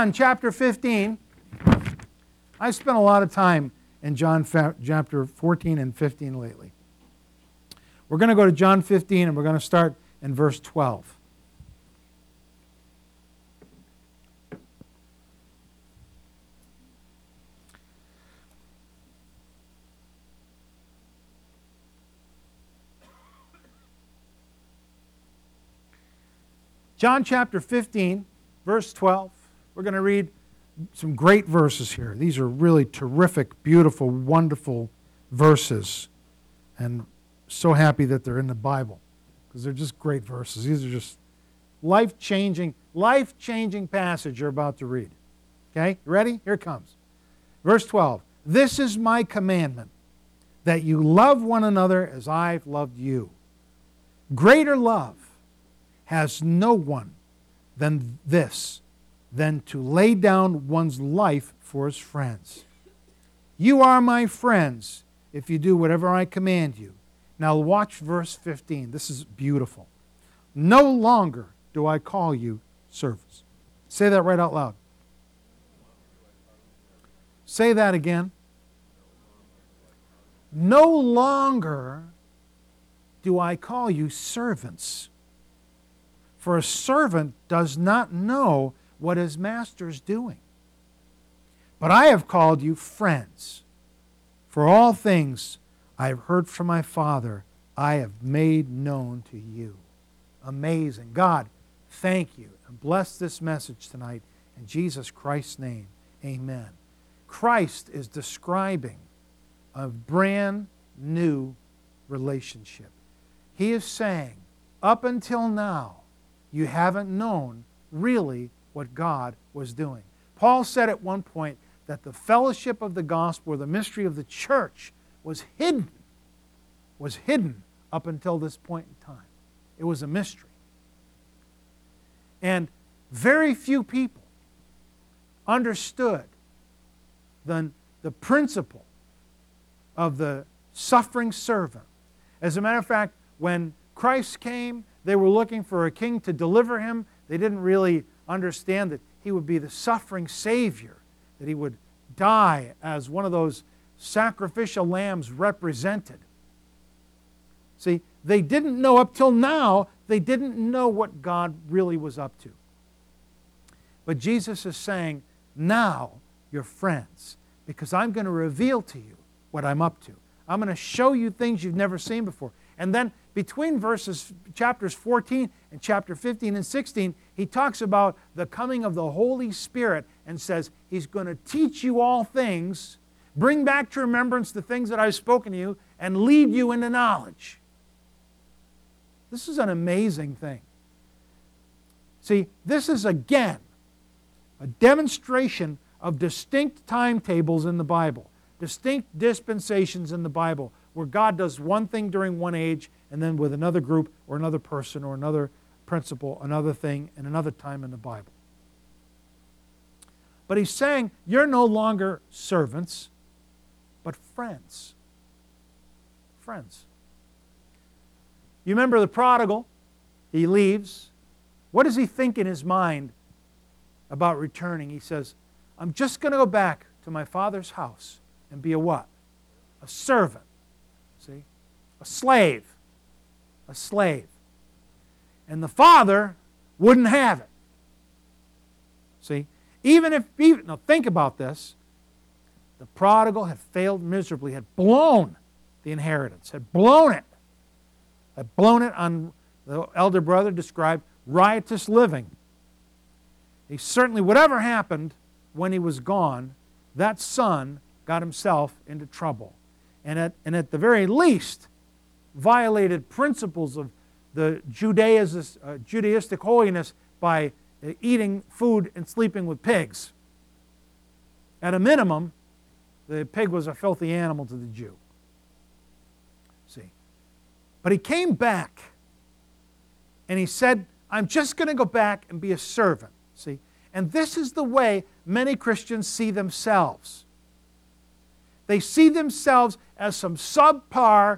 John chapter 15. I've spent a lot of time in John chapter 14 and 15 lately. We're going to go to John 15 and we're going to start in verse 12. John chapter 15, verse 12. We're going to read some great verses here. These are really terrific, beautiful, wonderful verses. And so happy that they're in the Bible because they're just great verses. These are just life-changing passage you're about to read. Okay, you ready? Here it comes. Verse 12. This is my commandment, that you love one another as I've loved you. Greater love has no one than this, than to lay down one's life for his friends. You are my friends if you do whatever I command you. Now watch verse 15. This is beautiful. No longer do I call you servants. Say that right out loud. Say that again. No longer do I call you servants. For a servant does not know what his master is doing. But I have called you friends. For all things I have heard from my Father, I have made known to you. Amazing. God, thank you. And bless this message tonight. In Jesus Christ's name, amen. Christ is describing a brand new relationship. He is saying, up until now, you haven't known really what God was doing. Paul said at one point that the fellowship of the gospel or the mystery of the church was hidden up until this point in time. It was a mystery. And very few people understood the principle of the suffering servant. As a matter of fact, when Christ came, they were looking for a king to deliver him. They didn't really understand that he would be the suffering Savior, that he would die as one of those sacrificial lambs represented. See, they didn't know up till now, they didn't know what God really was up to. But Jesus is saying, now you're friends, because I'm going to reveal to you what I'm up to. I'm going to show you things you've never seen before. And then between chapters 14 and chapter 15 and 16, he talks about the coming of the Holy Spirit and says he's going to teach you all things, bring back to remembrance the things that I've spoken to you, and lead you into knowledge. This is an amazing thing. See, this is again a demonstration of distinct timetables in the Bible, distinct dispensations in the Bible, where God does one thing during one age and then with another group or another person or another principle, another thing, and another time in the Bible. But he's saying you're no longer servants, but friends. Friends. You remember the prodigal? He leaves. What does he think in his mind about returning? He says, I'm just going to go back to my father's house and be a what? A servant. See? A slave. A slave. And the father wouldn't have it. See? Now think about this. The prodigal had failed miserably, had blown the inheritance, had blown it. Had blown it on, the elder brother described, riotous living. He certainly, whatever happened when he was gone, that son got himself into trouble. And at the very least, violated principles of the Judaistic holiness by eating food and sleeping with pigs. At a minimum, the pig was a filthy animal to the Jew. See? But he came back and he said, I'm just going to go back and be a servant. See? And this is the way many Christians see themselves. They see themselves as some subpar,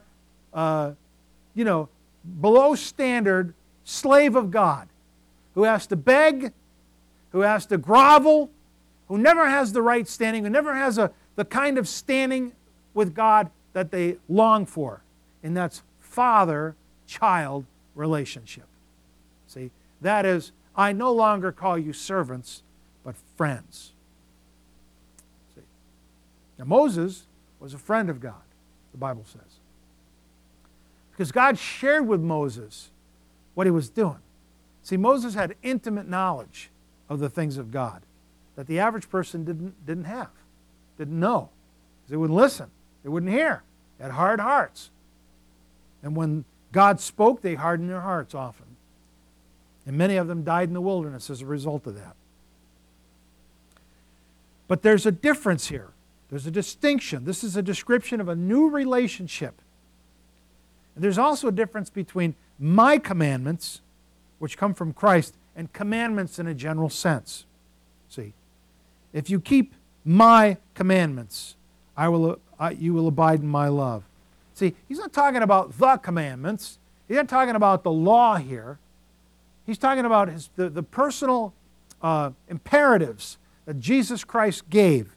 below standard slave of God who has to beg, who has to grovel, who never has the right standing, who never has the kind of standing with God that they long for. And that's father-child relationship. See, that is, I no longer call you servants, but friends. See, now Moses was a friend of God, the Bible says. Because God shared with Moses what he was doing. See, Moses had intimate knowledge of the things of God that the average person didn't have, didn't know. Because they wouldn't listen, they wouldn't hear. They had hard hearts. And when God spoke, they hardened their hearts often. And many of them died in the wilderness as a result of that. But there's a difference here. There's a distinction. This is a description of a new relationship. And there's also a difference between my commandments, which come from Christ, and commandments in a general sense. See, if you keep my commandments, you will abide in my love. See, he's not talking about the commandments. He's not talking about the law here. He's talking about the personal imperatives that Jesus Christ gave.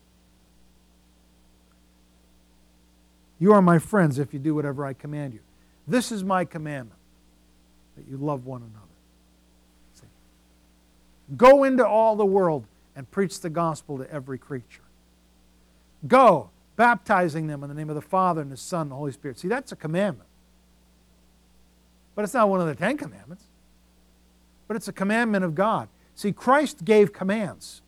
You are my friends if you do whatever I command you. This is my commandment, that you love one another. See? Go into all the world and preach the gospel to every creature. Go, baptizing them in the name of the Father and the Son and the Holy Spirit. See, that's a commandment. But it's not one of the 10 commandments. But it's a commandment of God. See, Christ gave commands.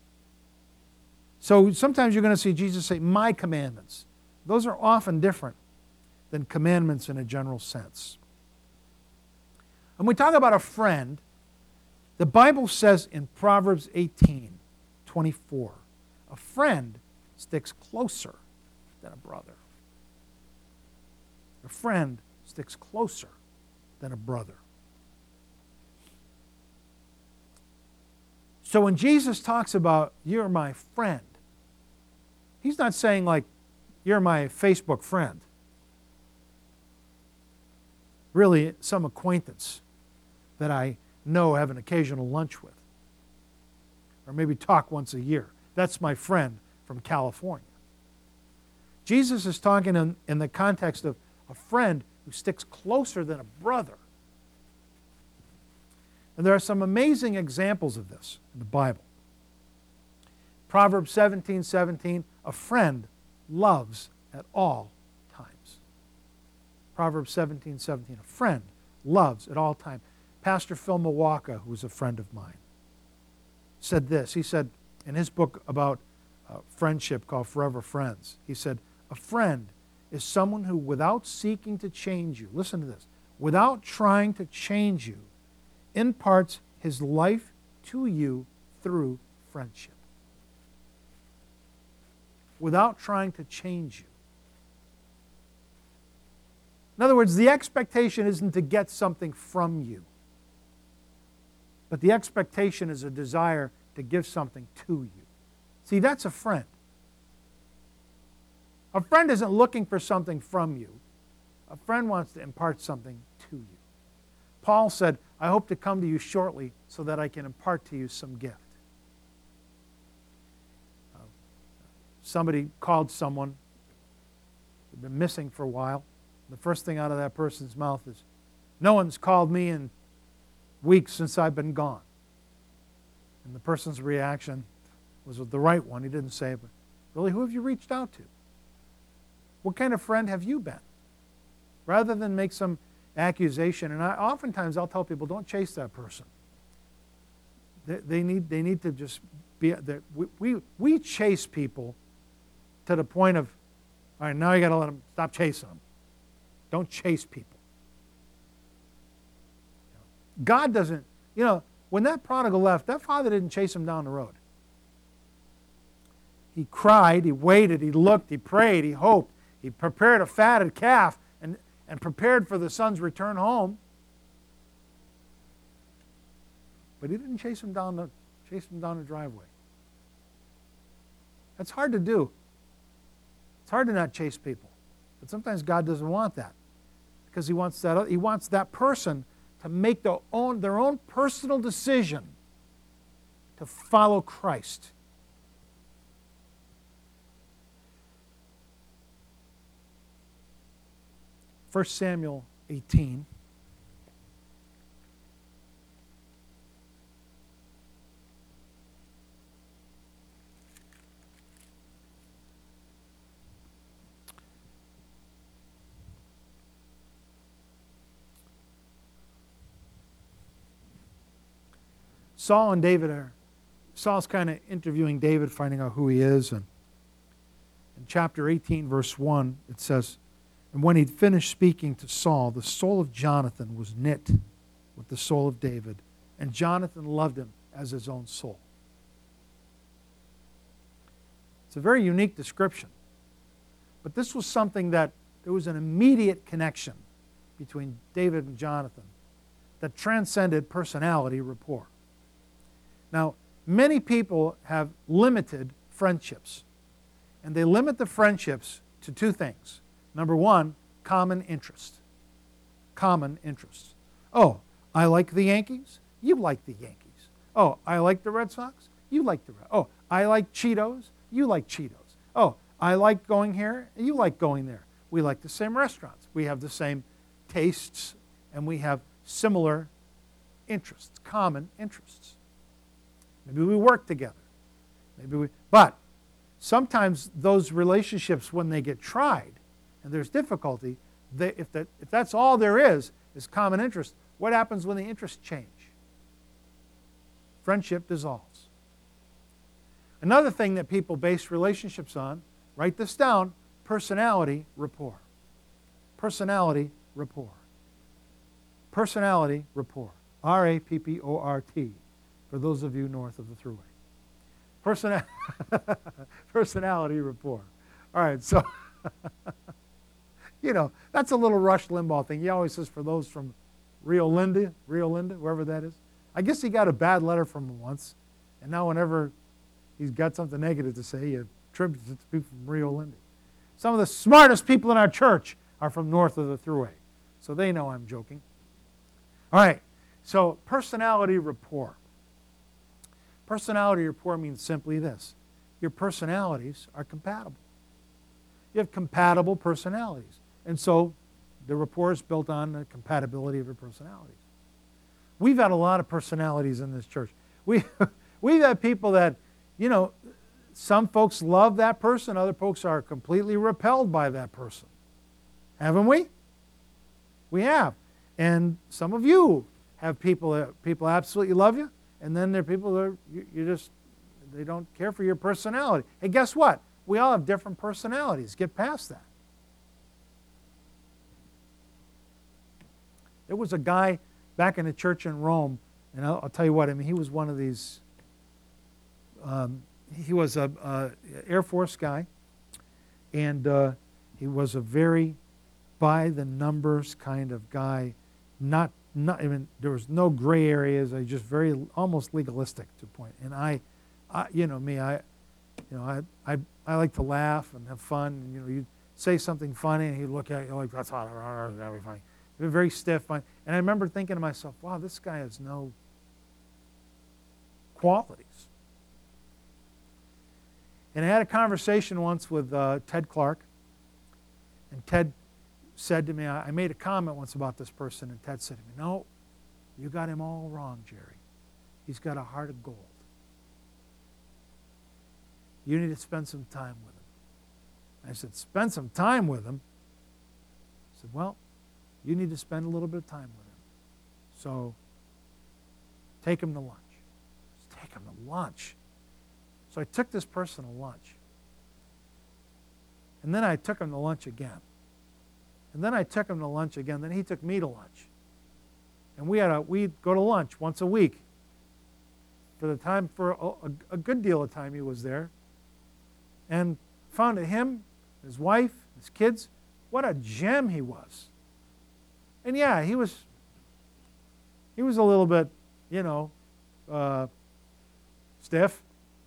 So sometimes you're going to see Jesus say, my commandments. Those are often different than commandments in a general sense. When we talk about a friend, the Bible says in Proverbs 18:24, a friend sticks closer than a brother. A friend sticks closer than a brother. So when Jesus talks about, you're my friend, he's not saying like, you're my Facebook friend. Really, some acquaintance that I know, have an occasional lunch with. Or maybe talk once a year. That's my friend from California. Jesus is talking in the context of a friend who sticks closer than a brother. And there are some amazing examples of this in the Bible. Proverbs 17:17, a friend loves at all times. Proverbs 17:17, a friend loves at all times. Pastor Phil Milwaukee, who was a friend of mine, said this. He said in his book about friendship called Forever Friends, he said, a friend is someone who, without seeking to change you, listen to this, without trying to change you, imparts his life to you through friendship. Without trying to change you. In other words, the expectation isn't to get something from you, but the expectation is a desire to give something to you. See, that's a friend. A friend isn't looking for something from you. A friend wants to impart something to you. Paul said, I hope to come to you shortly so that I can impart to you some gift. Somebody called someone who'd been missing for a while. The first thing out of that person's mouth is, no one's called me in weeks since I've been gone. And the person's reaction was the right one. He didn't say, but really, who have you reached out to? What kind of friend have you been? Rather than make some accusation, and oftentimes I'll tell people, don't chase that person. They need to just be. We chase people to the point of, all right, now you got to let them stop chasing them. Don't chase people. God doesn't, when that prodigal left, that father didn't chase him down the road. He cried, he waited, he looked, he prayed, he hoped, he prepared a fatted calf and prepared for the son's return home. But he didn't chase him down the driveway. That's hard to do. It's hard to not chase people. But sometimes God doesn't want that. Because he wants that person to make their own personal decision to follow Christ 1 Samuel 18. Saul's kind of interviewing David, finding out who he is. And in chapter 18, verse 1, it says, "And when he'd finished speaking to Saul, the soul of Jonathan was knit with the soul of David, and Jonathan loved him as his own soul." It's a very unique description. But this was something that there was an immediate connection between David and Jonathan that transcended personality rapport. Now, many people have limited friendships, and they limit the friendships to two things. Number one, common interest. Common interest. Oh, I like the Yankees. You like the Yankees. Oh, I like the Red Sox. You like the Red Sox. Oh, I like Cheetos. You like Cheetos. Oh, I like going here. You like going there. We like the same restaurants. We have the same tastes, and we have similar interests, common interests. Maybe we work together. But sometimes those relationships, when they get tried and there's difficulty, if that's all there is common interest, what happens when the interests change? Friendship dissolves. Another thing that people base relationships on, write this down, personality rapport. Personality rapport. Personality rapport. R-A-P-P-O-R-T. For those of you north of the Thruway. Personality rapport. All right, so, that's a little Rush Limbaugh thing. He always says for those from Rio Linda, wherever that is. I guess he got a bad letter from him once, and now whenever he's got something negative to say, he attributes it to people from Rio Linda. Some of the smartest people in our church are from north of the Thruway, so they know I'm joking. All right, so personality rapport. Personality rapport means simply this. Your personalities are compatible. You have compatible personalities. And so the rapport is built on the compatibility of your personalities. We've had a lot of personalities in this church. We've had people that, some folks love that person, other folks are completely repelled by that person. Haven't we? We have. And some of you have people absolutely love you, and then there are people that they don't care for your personality. Hey, guess what? We all have different personalities. Get past that. There was a guy back in the church in Rome, and I'll tell you what, he was one of these, he was a Air Force guy, and he was a very by-the-numbers kind of guy, not even, there was no gray areas, just very, almost legalistic to a point. And I like to laugh and have fun, and you say something funny, and he'd look at you like, that's not that'll be funny. Very stiff. And I remember thinking to myself, wow, this guy has no qualities. And I had a conversation once with Ted Clark. And Ted said to me, I made a comment once about this person, and Ted said to me, no, you got him all wrong, Jerry. He's got a heart of gold. You need to spend some time with him. I said, spend some time with him? I said, well, you need to spend a little bit of time with him. So take him to lunch. Just take him to lunch. So I took this person to lunch. And then I took him to lunch again. And then I took him to lunch again. Then he took me to lunch. And we'd go to lunch once a week. For a good deal of time he was there. And found that him, his wife, his kids, what a gem he was. And yeah, he was a little bit, stiff.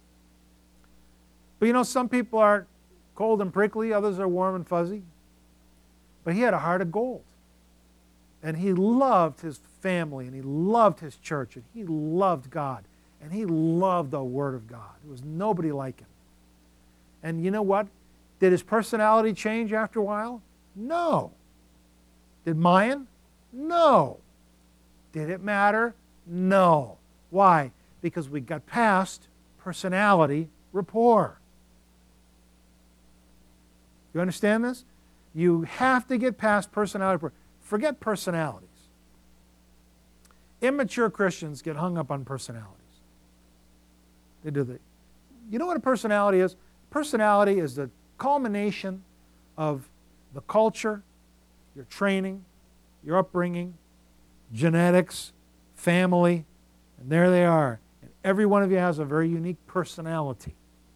But some people are cold and prickly, others are warm and fuzzy. But he had a heart of gold. And he loved his family, and he loved his church, and he loved God, and he loved the Word of God. There was nobody like him. And you know what? Did his personality change after a while? No. Did Mayan? No. Did it matter? No. Why? Because we got past personality rapport. You understand this? You have to get past personality rapport. Forget personalities. Immature Christians get hung up on personalities. They do. You know what a personality is? Personality is the culmination of the culture, your training, your upbringing, genetics, family, and there they are. And every one of you has a very unique personality.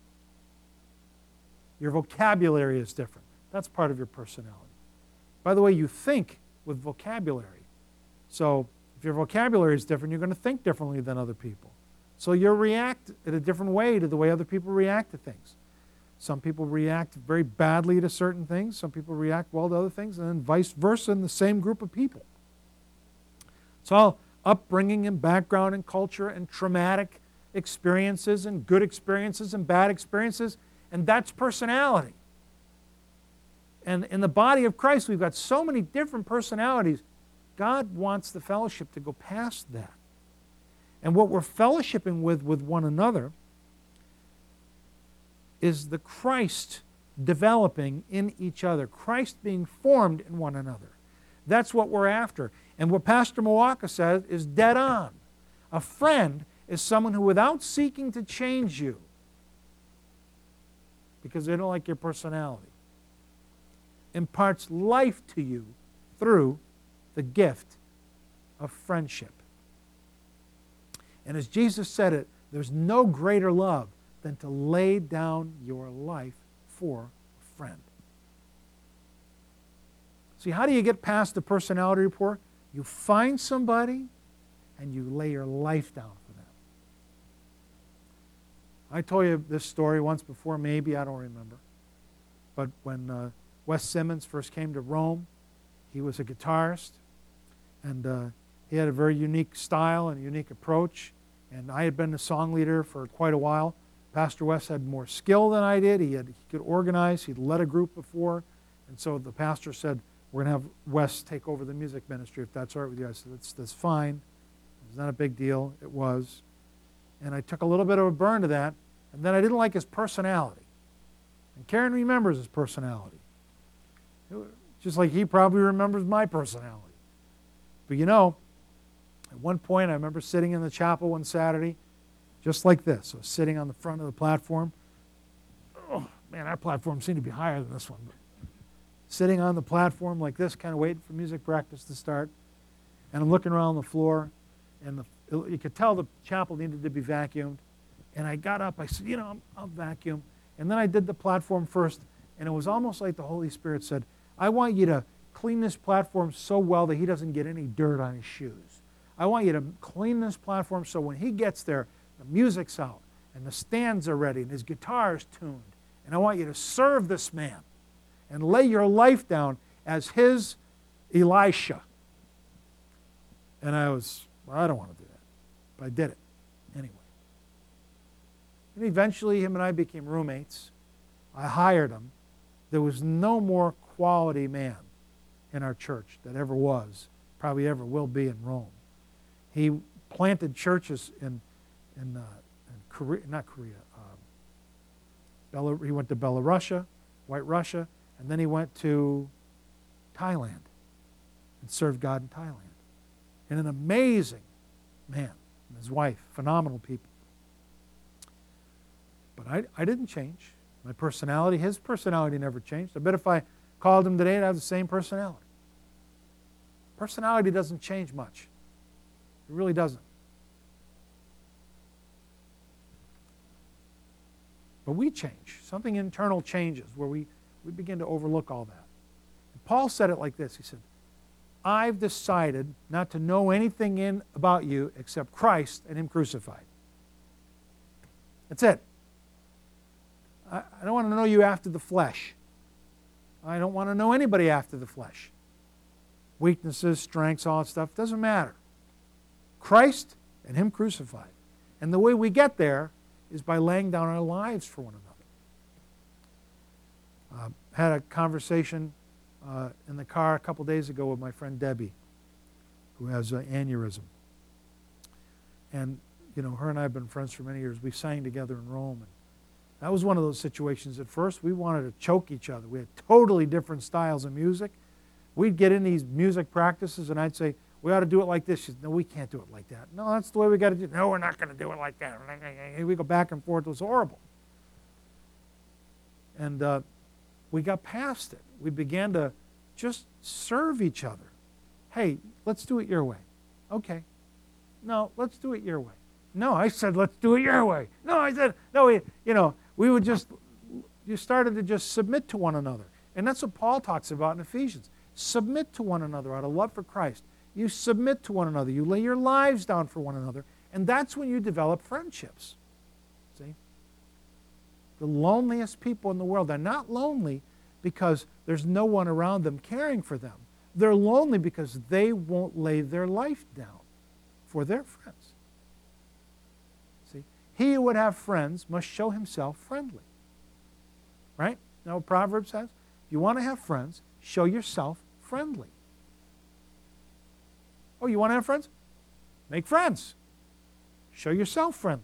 Your vocabulary is different. That's part of your personality. By the way, you think with vocabulary. So if your vocabulary is different, you're going to think differently than other people. So you'll react in a different way to the way other people react to things. Some people react very badly to certain things. Some people react well to other things, and then vice versa in the same group of people. It's all upbringing and background and culture and traumatic experiences and good experiences and bad experiences, and that's personality. And in the body of Christ, we've got so many different personalities. God wants the fellowship to go past that. And what we're fellowshipping with one another is the Christ developing in each other, Christ being formed in one another. That's what we're after. And what Pastor Mawaka says is dead on. A friend is someone who, without seeking to change you, because they don't like your personality, imparts life to you through the gift of friendship. And as Jesus said it, there's no greater love than to lay down your life for a friend. See, how do you get past the personality rapport? You find somebody and you lay your life down for them. I told you this story once before, maybe, I don't remember. But when Wes Simmons first came to Rome, he was a guitarist, and he had a very unique style and a unique approach. And I had been the song leader for quite a while. Pastor Wes had more skill than I did. He could organize. He'd led a group before. And so the pastor said, we're going to have Wes take over the music ministry if that's all right with you. I said, that's fine. It's not a big deal. It was. And I took a little bit of a burn to that. And then I didn't like his personality. And Karen remembers his personality. Just like he probably remembers my personality. But you know, at one point I remember sitting in the chapel one Saturday, just like this. I was sitting on the front of the platform. Oh, man, our platform seemed to be higher than this one. But sitting on the platform like this, kind of waiting for music practice to start. And I'm looking around the floor, and you could tell the chapel needed to be vacuumed. And I got up, I said, I'll vacuum. And then I did the platform first, and it was almost like the Holy Spirit said, I want you to clean this platform so well that he doesn't get any dirt on his shoes. I want you to clean this platform so when he gets there, the music's out, and the stands are ready, and his guitar is tuned. And I want you to serve this man and lay your life down as his Elisha. And I don't want to do that. But I did it anyway. And eventually him and I became roommates. I hired him. There was no more quality man in our church that ever was, probably ever will be in Rome. He planted churches in Korea, not Korea. He went to Belarusia, White Russia, and then he went to Thailand and served God in Thailand. And an amazing man, and his wife, phenomenal people. But I didn't change. My personality, his personality never changed. I bet if I called him today, I'd have the same personality. Personality doesn't change much. It really doesn't. But we change. Something internal changes where we begin to overlook all that. And Paul said it like this. He said, I've decided not to know anything about you except Christ and Him crucified. That's it. I don't want to know you after the flesh. I don't want to know anybody after the flesh. Weaknesses, strengths, all that stuff, doesn't matter. Christ and Him crucified. And the way we get there is by laying down our lives for one another. Had a conversation in the car a couple days ago with my friend Debbie, who has an aneurysm. And, her and I have been friends for many years. We sang together in Rome. And that was one of those situations. At first, we wanted to choke each other. We had totally different styles of music. We'd get in these music practices, and I'd say, we ought to do it like this. She'd say, no, we can't do it like that. No, that's the way we got to do it. No, we're not going to do it like that. We go back and forth. It was horrible. And we got past it. We began to just serve each other. Hey, let's do it your way. Okay. No, let's do it your way. No, I said, let's do it your way. No, I said, no, we would just, you started to just submit to one another. And that's what Paul talks about in Ephesians. Submit to one another out of love for Christ. You submit to one another. You lay your lives down for one another. And that's when you develop friendships. See? The loneliest people in the world are not lonely because there's no one around them caring for them. They're lonely because they won't lay their life down for their friends. See? He who would have friends must show himself friendly. Right? Now what Proverbs says? If you want to have friends, show yourself friendly. Oh, you want to have friends? Make friends. Show yourself friendly.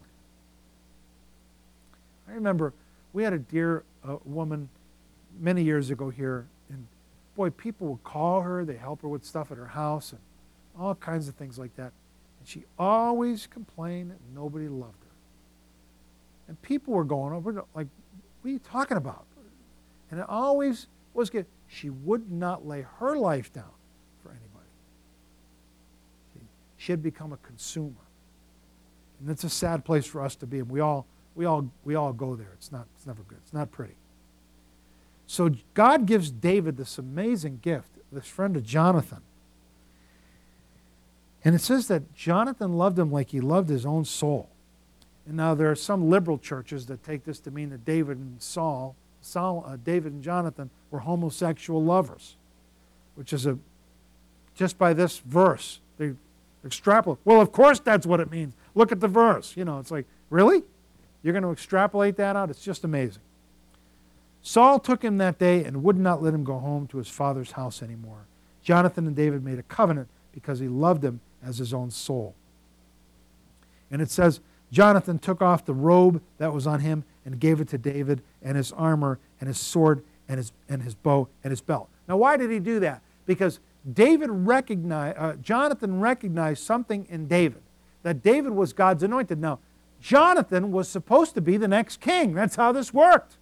I remember we had a dear woman many years ago here, and boy, people would call her, they help her with stuff at her house, and all kinds of things like that. And she always complained that nobody loved her. And people were going over, like, what are you talking about? And it always was good. She would not lay her life down for anybody. See, she had become a consumer. And it's a sad place for us to be. And we all go there. It's never good. It's not pretty. So God gives David this amazing gift, this friend of Jonathan. And it says that Jonathan loved him like he loved his own soul. And now there are some liberal churches that take this to mean that David and David and Jonathan were homosexual lovers, which is just by this verse, they extrapolate. Well, of course that's what it means. Look at the verse. It's like, really? You're going to extrapolate that out? It's just amazing. Saul took him that day and would not let him go home to his father's house anymore. Jonathan and David made a covenant because he loved him as his own soul. And it says, Jonathan took off the robe that was on him and gave it to David, and his armor and his sword and his bow and his belt. Now, why did he do that? Because Jonathan recognized something in David, that David was God's anointed. Now, Jonathan was supposed to be the next king. That's how this worked.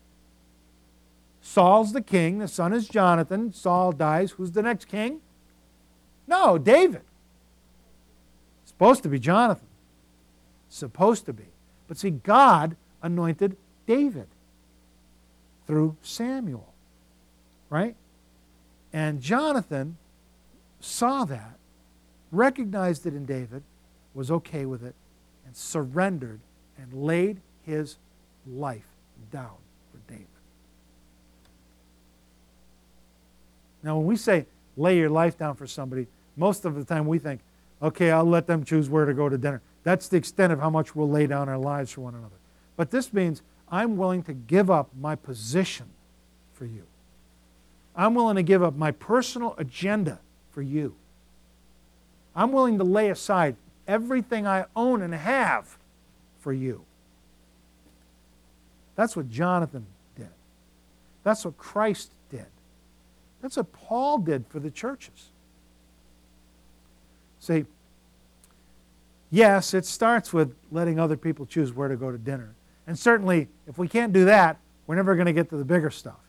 Saul's the king. The son is Jonathan. Saul dies. Who's the next king? No, David. Supposed to be Jonathan. Supposed to be. But see, God anointed David through Samuel. Right? And Jonathan saw that, recognized it in David, was okay with it, and surrendered and laid his life down for David. Now, when we say lay your life down for somebody, most of the time we think, okay, I'll let them choose where to go to dinner. That's the extent of how much we'll lay down our lives for one another. But this means I'm willing to give up my position for you. I'm willing to give up my personal agenda for you. I'm willing to lay aside everything I own and have for you. That's what Jonathan did. That's what Christ did. That's what Paul did for the churches. See, yes, it starts with letting other people choose where to go to dinner. And certainly, if we can't do that, we're never going to get to the bigger stuff.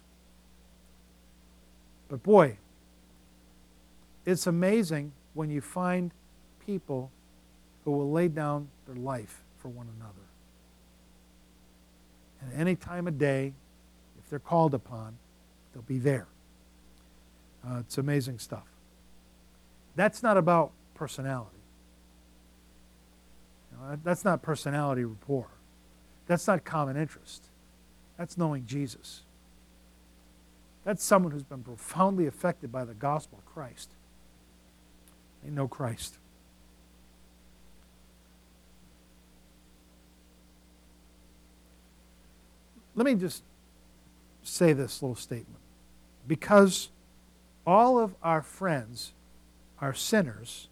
But boy, it's amazing when you find people who will lay down their life for one another. And any time of day, if they're called upon, they'll be there. It's amazing stuff. That's not about personality. That's not personality rapport. That's not common interest. That's knowing Jesus. That's someone who's been profoundly affected by the gospel of Christ. They know Christ. Let me just say this little statement. Because all of our friends are sinners,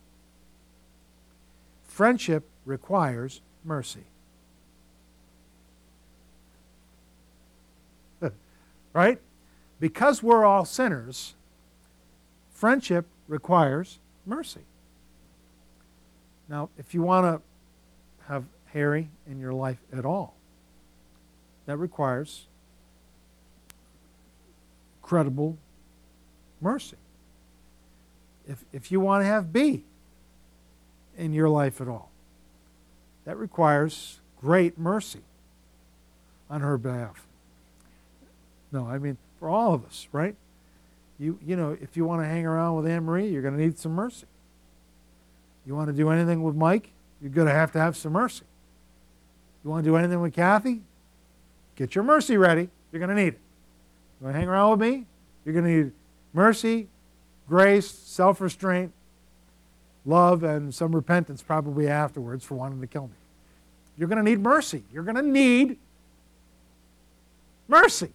friendship requires mercy. Right? Because we're all sinners, friendship requires mercy. Now, if you want to have Harry in your life at all, that requires credible mercy. If you want to have B in your life at all, that requires great mercy on her behalf. No, I mean, for all of us, right? You know, if you want to hang around with Anne Marie, you're going to need some mercy. You want to do anything with Mike, you're going to have some mercy. You want to do anything with Kathy, get your mercy ready. You're going to need it. You want to hang around with me, you're going to need mercy, grace, self-restraint, love, and some repentance probably afterwards for wanting to kill me. You're going to need mercy. You're going to need mercy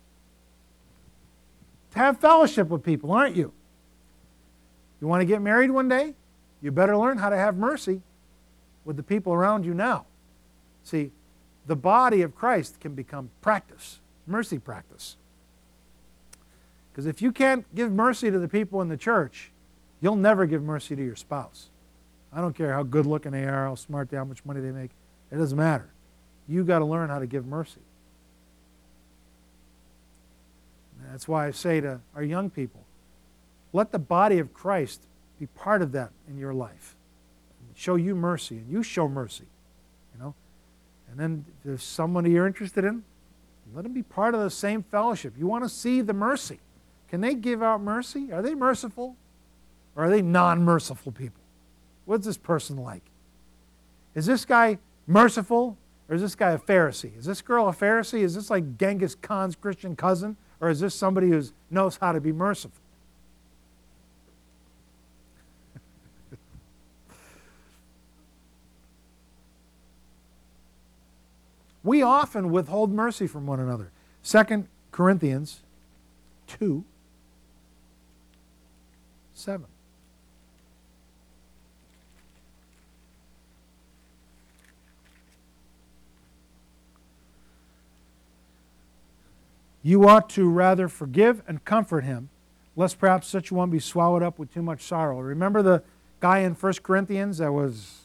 to have fellowship with people, aren't you? You want to get married one day? You better learn how to have mercy with the people around you now. See, the body of Christ can become practice, mercy practice. Because if you can't give mercy to the people in the church, you'll never give mercy to your spouse. I don't care how good looking they are, how smart they are, how much money they make. It doesn't matter. You've got to learn how to give mercy. And that's why I say to our young people, let the body of Christ be part of that in your life. Show you mercy, and you show mercy. You know? And then if there's somebody you're interested in, let them be part of the same fellowship. You want to see the mercy. Can they give out mercy? Are they merciful? Or are they non-merciful people? What's this person like? Is this guy merciful, or is this guy a Pharisee? Is this girl a Pharisee? Is this like Genghis Khan's Christian cousin? Or is this somebody who knows how to be merciful? We often withhold mercy from one another. 2 Corinthians 2:7. You ought to rather forgive and comfort him, lest perhaps such one be swallowed up with too much sorrow. Remember the guy in 1 Corinthians that was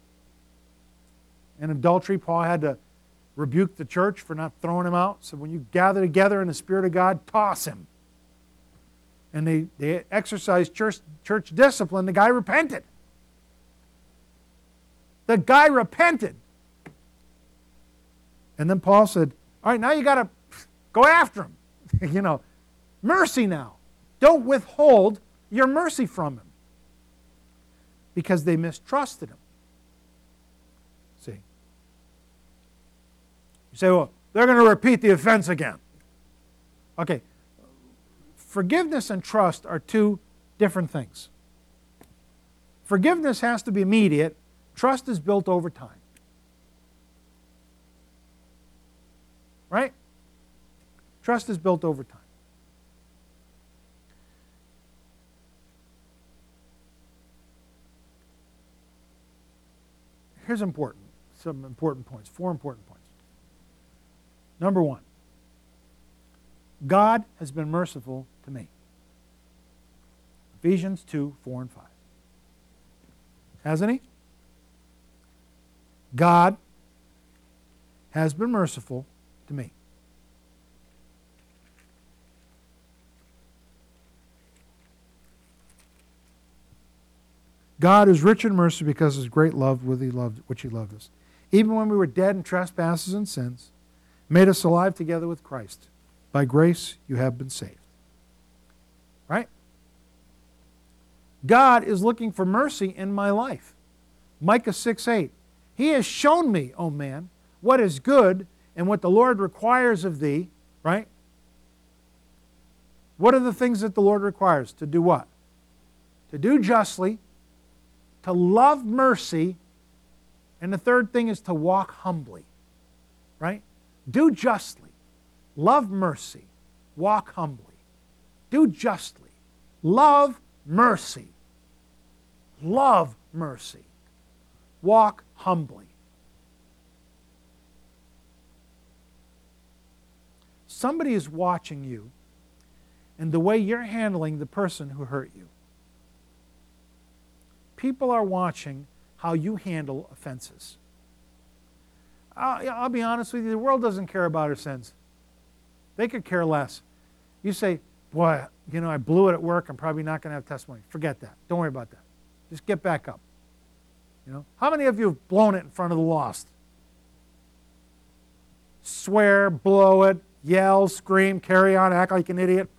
in adultery? Paul had to rebuke the church for not throwing him out. So when you gather together in the Spirit of God, toss him. And they exercised church discipline. The guy repented. The guy repented. And then Paul said, all right, now you got to go after him. You know, mercy now. Don't withhold your mercy from him. Because they mistrusted him. See? You say, well, they're going to repeat the offense again. Okay. Forgiveness and trust are two different things. Forgiveness has to be immediate. Trust is built over time. Right? Trust is built over time. Here's some important points, 4 important points. Number 1, God has been merciful to me. Ephesians 2:4 and 5. Hasn't he? God has been merciful to me. God is rich in mercy because of his great love which he loved us. Even when we were dead in trespasses and sins, made us alive together with Christ. By grace you have been saved. Right? God is looking for mercy in my life. Micah 6:8. He has shown me, O man, what is good and what the Lord requires of thee. Right? What are the things that the Lord requires? To do what? To do justly, to love mercy, and the third thing is to walk humbly. Right? Do justly, love mercy, walk humbly. Do justly, Love mercy. Love mercy. Walk humbly. Somebody is watching you and the way you're handling the person who hurt you. People are watching how you handle offenses. I'll be honest with you, the world doesn't care about our sins. They could care less. You say, boy, I blew it at work, I'm probably not going to have testimony. Forget that. Don't worry about that. Just get back up. How many of you have blown it in front of the lost? Swear, blow it, yell, scream, carry on, act like an idiot.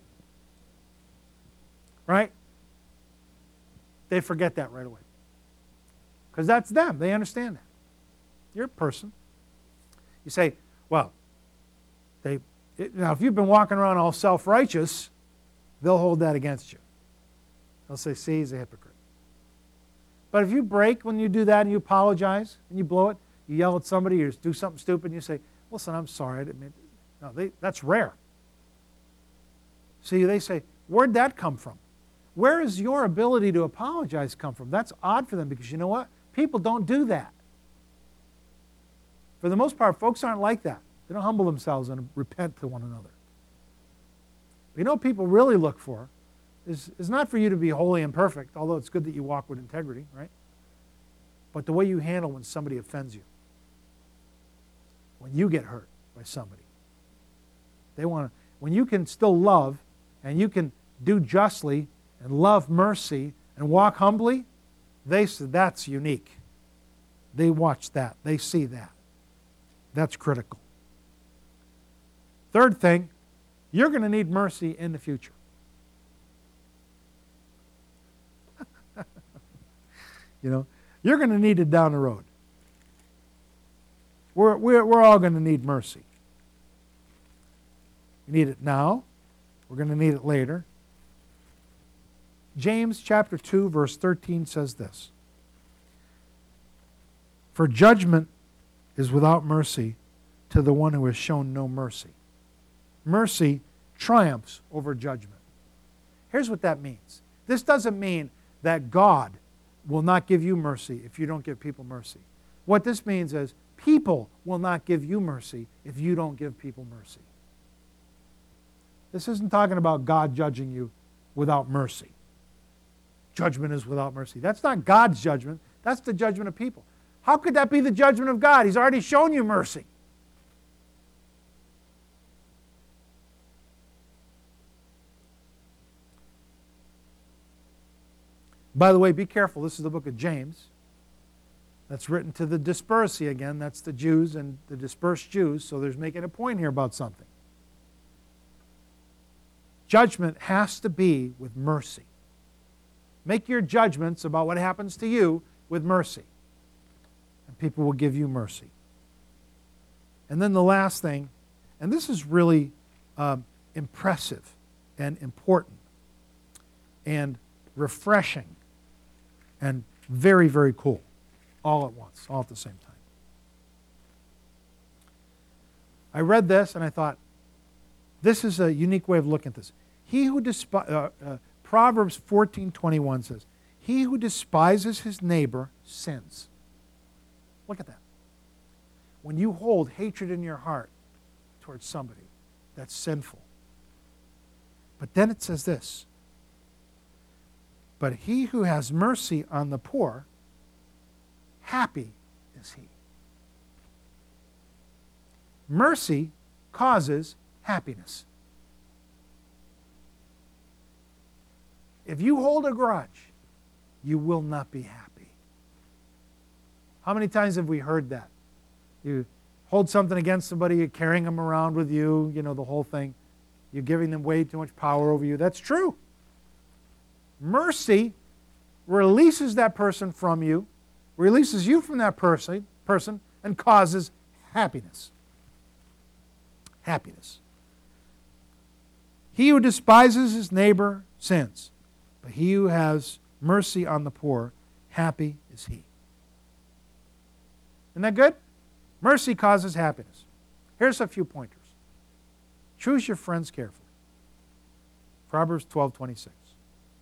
Right? They forget that right away. Because that's them. They understand that. You're a person. You say, well, now if you've been walking around all self-righteous, they'll hold that against you. They'll say, see, he's a hypocrite. But if you break when you do that and you apologize and you blow it, you yell at somebody, you do something stupid, and you say, listen, I'm sorry, I didn't mean to. No, that's rare. See, they say, where'd that come from? Where does your ability to apologize come from? That's odd for them because you know what? People don't do that. For the most part, folks aren't like that. They don't humble themselves and repent to one another. But what people really look for is not for you to be holy and perfect, although it's good that you walk with integrity, right? But the way you handle when somebody offends you. When you get hurt by somebody. When you can still love and you can do justly and love mercy and walk humbly, they say that's unique. They watch that. They see that. That's critical. Third thing, you're going to need mercy in the future. You're going to need it down the road. We're all going to need mercy. We need it now. We're going to need it later. James chapter 2, verse 13 says this. For judgment is without mercy to the one who has shown no mercy. Mercy triumphs over judgment. Here's what that means. This doesn't mean that God will not give you mercy if you don't give people mercy. What this means is people will not give you mercy if you don't give people mercy. This isn't talking about God judging you without mercy. Judgment is without mercy. That's not God's judgment. That's the judgment of people. How could that be the judgment of God? He's already shown you mercy. By the way, be careful. This is the book of James. That's written to the dispersi again. That's the Jews and the dispersed Jews. So there's making a point here about something. Judgment has to be with mercy. Make your judgments about what happens to you with mercy. And people will give you mercy. And then the last thing, and this is really impressive and important and refreshing and very, very cool all at once, all at the same time. I read this and I thought, this is a unique way of looking at this. Proverbs 14:21 says, he who despises his neighbor sins. Look at that. When you hold hatred in your heart towards somebody, that's sinful. But then it says this, but he who has mercy on the poor, happy is he. Mercy causes happiness. If you hold a grudge, you will not be happy. How many times have we heard that? You hold something against somebody, you're carrying them around with you, the whole thing. You're giving them way too much power over you. That's true. Mercy releases that person from you, releases you from that person, and causes happiness. Happiness. He who despises his neighbor sins, but he who has mercy on the poor, happy is he. Isn't that good? Mercy causes happiness. Here's a few pointers. Choose your friends carefully. Proverbs 12:26.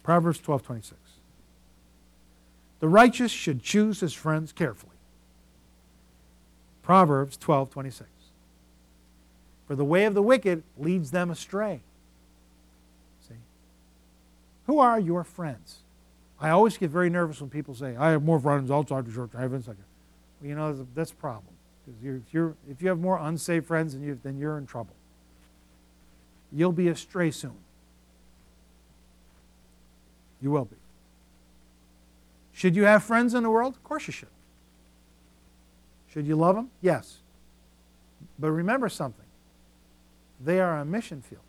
Proverbs 12:26. The righteous should choose his friends carefully. Proverbs 12:26. For the way of the wicked leads them astray. See? Who are your friends? I always get very nervous when people say, I have more friends outside the church. I have inside. Well, you know, that's a problem. Because if you have more unsaved friends then you're in trouble. You'll be astray soon. You will be. Should you have friends in the world? Of course you should. Should you love them? Yes. But remember something. They are a mission field.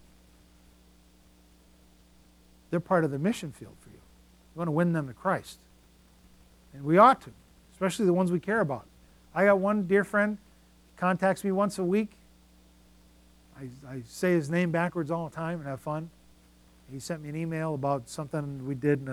They're part of the mission field for you. You want to win them to Christ. And we ought to, especially the ones we care about. I got one dear friend, he contacts me once a week. I say his name backwards all the time and have fun. He sent me an email about something we did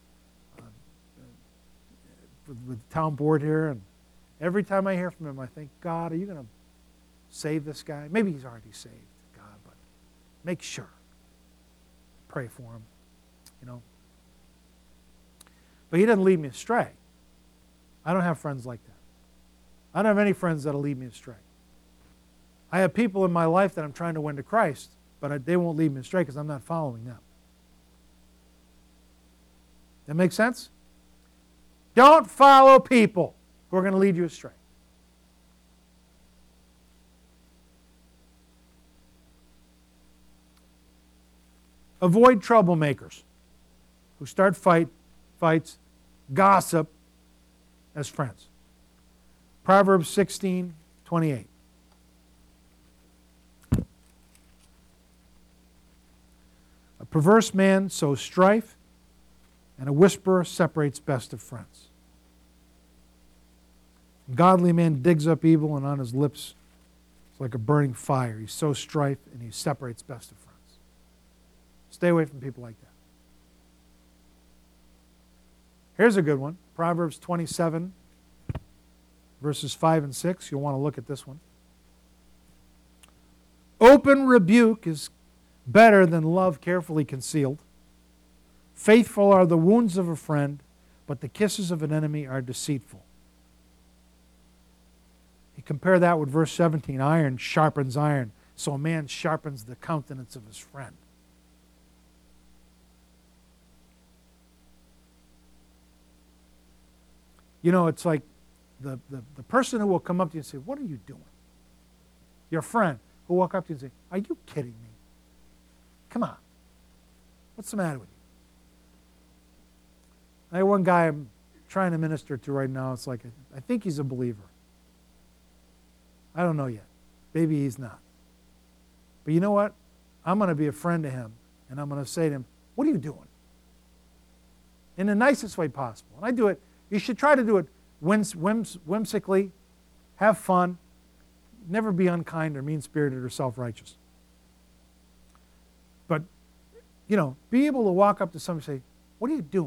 with the town board here. And every time I hear from him, I think, God, are you going to save this guy? Maybe he's already saved, God, but make sure. Pray for him, you know. But he doesn't lead me astray. I don't have friends like that. I don't have any friends that'll lead me astray. I have people in my life that I'm trying to win to Christ, but they won't lead me astray because I'm not following them. That make sense? Don't follow people who are going to lead you astray. Avoid troublemakers who start fights, gossip as friends. Proverbs 16:28. A perverse man sows strife, and a whisperer separates best of friends. A godly man digs up evil, and on his lips it's like a burning fire. He sows strife, and he separates best of friends. Stay away from people like that. Here's a good one. Proverbs 27, verses 5 and 6. You'll want to look at this one. Open rebuke is better than love carefully concealed. Faithful are the wounds of a friend, but the kisses of an enemy are deceitful. You compare that with verse 17. Iron sharpens iron, so a man sharpens the countenance of his friend. You know, it's like the person who will come up to you and say, what are you doing? Your friend who will walk up to you and say, are you kidding me? Come on. What's the matter with you? I have one guy I'm trying to minister to right now. It's like, I think he's a believer. I don't know yet. Maybe he's not. But you know what? I'm going to be a friend to him, and I'm going to say to him, what are you doing? In the nicest way possible. And I do it. You should try to do it whimsically, have fun, never be unkind or mean-spirited or self-righteous. But, you know, be able to walk up to somebody and say, what are you doing?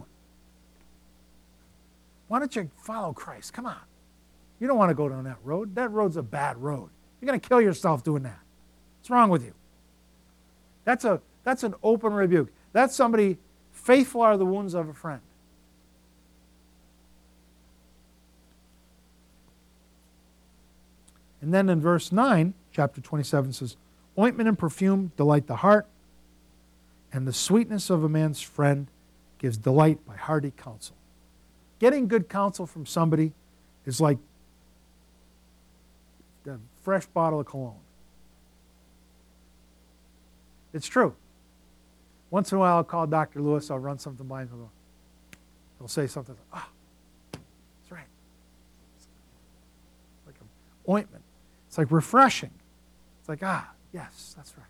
Why don't you follow Christ? Come on. You don't want to go down that road. That road's a bad road. You're going to kill yourself doing that. What's wrong with you? That's an open rebuke. That's somebody, faithful are the wounds of a friend. And then in verse 9, chapter 27 says, ointment and perfume delight the heart, and the sweetness of a man's friend gives delight by hearty counsel. Getting good counsel from somebody is like a fresh bottle of cologne. It's true. Once in a while I'll call Dr. Lewis, I'll run something by him, he'll say something, that's right. It's like an ointment. It's like refreshing. It's like, yes, that's right.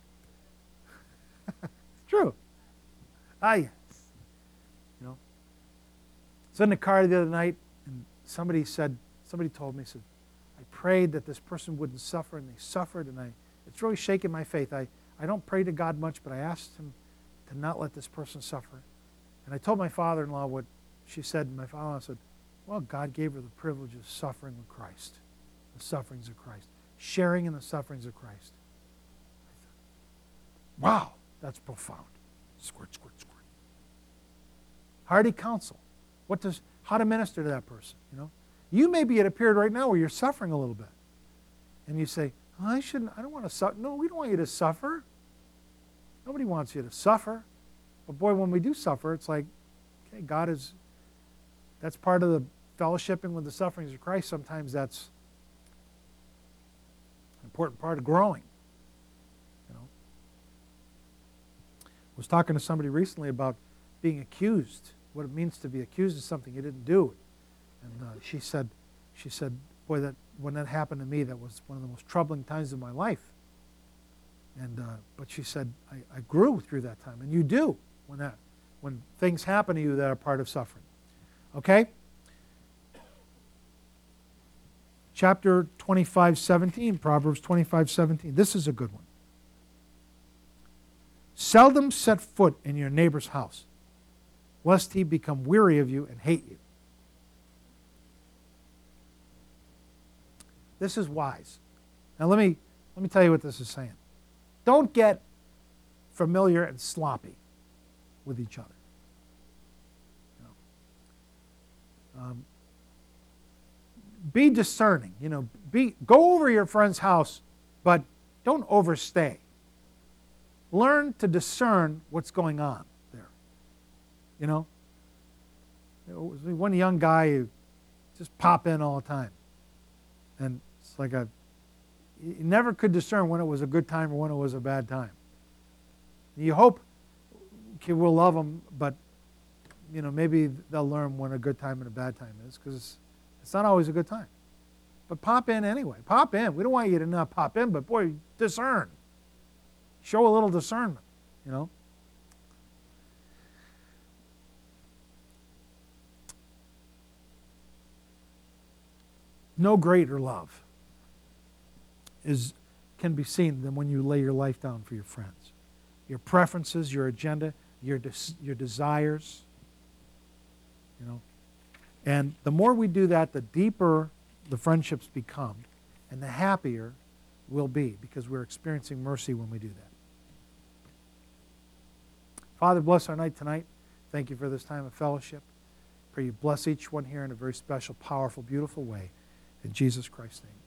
It's true. Yes. You know. I was in the car the other night, and somebody told me, said, I prayed that this person wouldn't suffer, and they suffered, and it's really shaken my faith. I don't pray to God much, but I asked him to not let this person suffer. And I told my father-in-law what she said, and my father-in-law said, well, God gave her the privilege of suffering with Christ, the sufferings of Christ, sharing in the sufferings of Christ. I thought, wow, that's profound. Squirt, squirt, squirt. Hearty counsel. How to minister to that person, you know? You may be at a period right now where you're suffering a little bit. And you say, oh, I don't want to suffer. No, we don't want you to suffer. Nobody wants you to suffer. But boy, when we do suffer, it's like, okay, that's part of the fellowshipping with the sufferings of Christ. Sometimes that's an important part of growing. You know? I was talking to somebody recently about being accused, what it means to be accused of something you didn't do. And she said, boy, when that happened to me, that was one of the most troubling times of my life. And but she said, I grew through that time, and you do when things happen to you that are part of suffering. Okay? Chapter 25:17, Proverbs 25:17. This is a good one. Seldom set foot in your neighbor's house, lest he become weary of you and hate you. This is wise. Now let me tell you what this is saying. Don't get familiar and sloppy with each other. You know? Be discerning. You know, go over your friend's house, but don't overstay. Learn to discern what's going on there. You know, there was one young guy who just pop in all the time, and it's like he never could discern when it was a good time or when it was a bad time. You hope we'll love them, but you know, maybe they'll learn when a good time and a bad time is, because it's not always a good time. But pop in anyway. Pop in. We don't want you to not pop in, but boy, discern. Show a little discernment, you know. No greater love can be seen than when you lay your life down for your friends. Your preferences, your agenda, your desires, you know. And the more we do that, the deeper the friendships become, and the happier we'll be, because we're experiencing mercy when we do that. Father, bless our night tonight. Thank you for this time of fellowship. Pray you bless each one here in a very special, powerful, beautiful way. In Jesus Christ's name.